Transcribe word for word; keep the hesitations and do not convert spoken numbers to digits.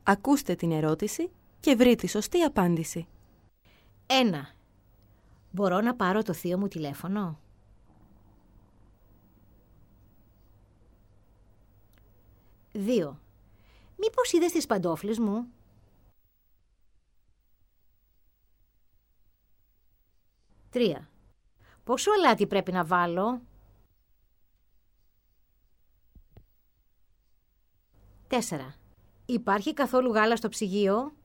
Ακούστε την ερώτηση και βρείτε τη σωστή απάντηση. ένα. Μπορώ να πάρω το θείο μου τηλέφωνο? δύο. Μήπως είδες τις παντόφλες μου? τρία. Πόσο αλάτι πρέπει να βάλω? τέσσερα. Υπάρχει καθόλου γάλα στο ψυγείο?